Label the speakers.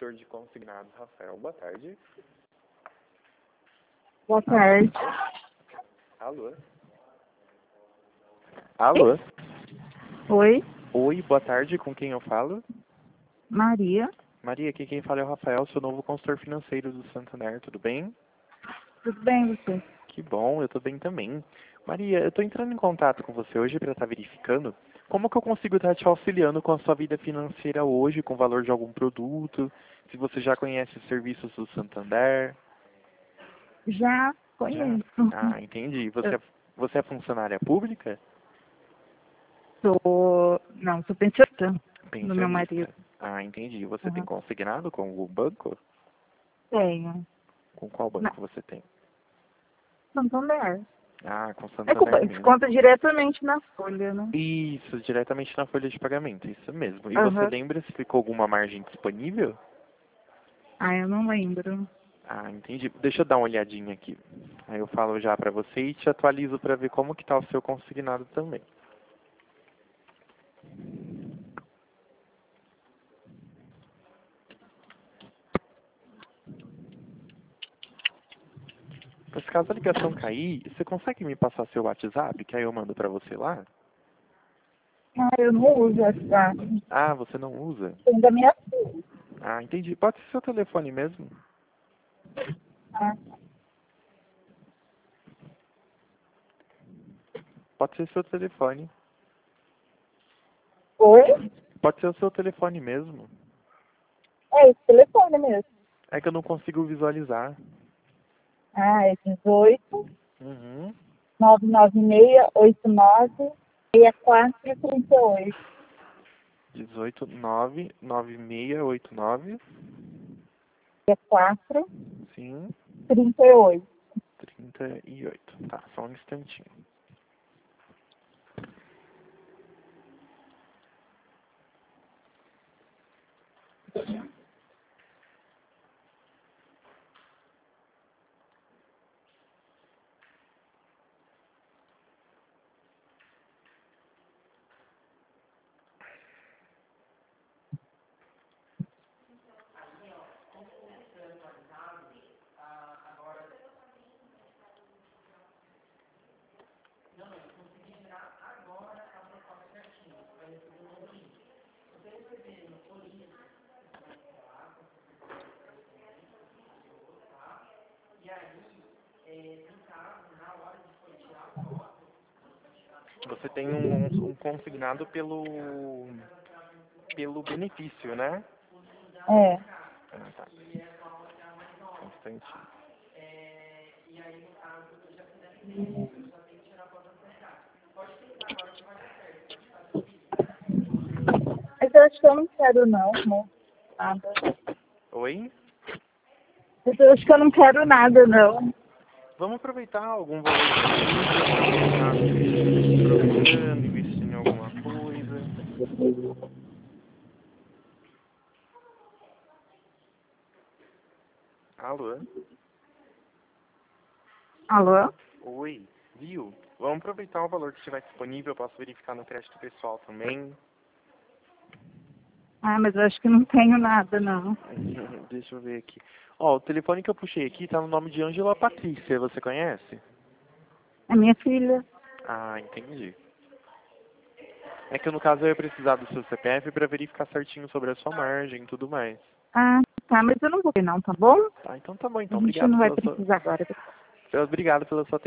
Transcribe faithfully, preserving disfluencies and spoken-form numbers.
Speaker 1: corretor de consignados, Rafael. Boa tarde.
Speaker 2: Boa tarde.
Speaker 1: Alô? Alô?
Speaker 2: Oi,
Speaker 1: Oi, boa tarde. Com quem eu falo?
Speaker 2: Maria.
Speaker 1: Maria, aqui quem fala é o Rafael, seu novo consultor financeiro do Santander. Tudo bem?
Speaker 2: Tudo bem, você?
Speaker 1: Que bom, eu tô bem também. Maria, eu tô entrando em contato com você hoje para estar verificando como que eu consigo estar te auxiliando com a sua vida financeira hoje, com o valor de algum produto, se você já conhece os serviços do Santander.
Speaker 2: Já
Speaker 1: Já?
Speaker 2: conheço.
Speaker 1: Ah, entendi. Você
Speaker 2: Eu
Speaker 1: é, você é funcionária pública?
Speaker 2: sou... Não, sou pensionista do meu marido.
Speaker 1: Pensionista. Ah, entendi. Você tem
Speaker 2: Uhum.
Speaker 1: consignado com o banco?
Speaker 2: Tenho.
Speaker 1: Com qual
Speaker 2: Na
Speaker 1: banco você tem?
Speaker 2: Santander.
Speaker 1: Ah, com
Speaker 2: É culpa,
Speaker 1: Santander mesmo.
Speaker 2: desconta diretamente na folha, né?
Speaker 1: Isso, diretamente na folha de pagamento, isso mesmo. E você
Speaker 2: Aham.
Speaker 1: lembra se ficou alguma margem disponível?
Speaker 2: Ah, eu não lembro.
Speaker 1: Ah, entendi. Deixa eu dar uma olhadinha aqui. Aí eu falo já pra você e te atualizo pra ver como que tá o seu consignado também. Mas caso a ligação cair, você consegue me passar seu WhatsApp, que aí eu mando pra você lá?
Speaker 2: Ah, eu não uso WhatsApp.
Speaker 1: Ah, você não usa?
Speaker 2: Tem da minha filha.
Speaker 1: Ah, entendi. Pode ser seu telefone mesmo?
Speaker 2: Ah.
Speaker 1: Pode ser seu telefone.
Speaker 2: Oi?
Speaker 1: Pode ser o seu telefone mesmo.
Speaker 2: É esse telefone mesmo.
Speaker 1: É que eu não consigo visualizar.
Speaker 2: Ah, é dezoito,
Speaker 1: Uhum.
Speaker 2: nove nove seis, oito nove, seis quatro três oito.
Speaker 1: dezoito nove nove seis oito nove.
Speaker 2: seis quatro
Speaker 1: Sim.
Speaker 2: três oito.
Speaker 1: trinta e oito. Tá, só um instantinho. Você tem um, um consignado pelo pelo benefício, né?
Speaker 2: É.
Speaker 1: Ah, tá. Um instantinho.
Speaker 2: Mas eu acho que eu não quero não, né? Nada.
Speaker 1: Oi?
Speaker 2: Mas eu acho que eu não quero nada, não.
Speaker 1: Vamos aproveitar algum valor disponível, procurando, investir em alguma coisa. Alô?
Speaker 2: Alô?
Speaker 1: Oi, viu? Vamos aproveitar o valor que estiver disponível, eu posso verificar no crédito pessoal também.
Speaker 2: Ah, mas eu acho que não tenho nada, não.
Speaker 1: Deixa eu ver aqui. Ó, o telefone que eu puxei aqui tá no nome de Ângela Patrícia, você conhece?
Speaker 2: É minha filha.
Speaker 1: Ah, entendi. É que no caso eu ia precisar do seu C P F para verificar certinho sobre a sua margem e tudo mais.
Speaker 2: Ah, tá, mas eu não vou ver não, tá bom?
Speaker 1: Tá, então tá bom,
Speaker 2: A
Speaker 1: então.
Speaker 2: gente
Speaker 1: Obrigado
Speaker 2: não vai
Speaker 1: pela sua...
Speaker 2: precisar agora.
Speaker 1: Obrigado pela sua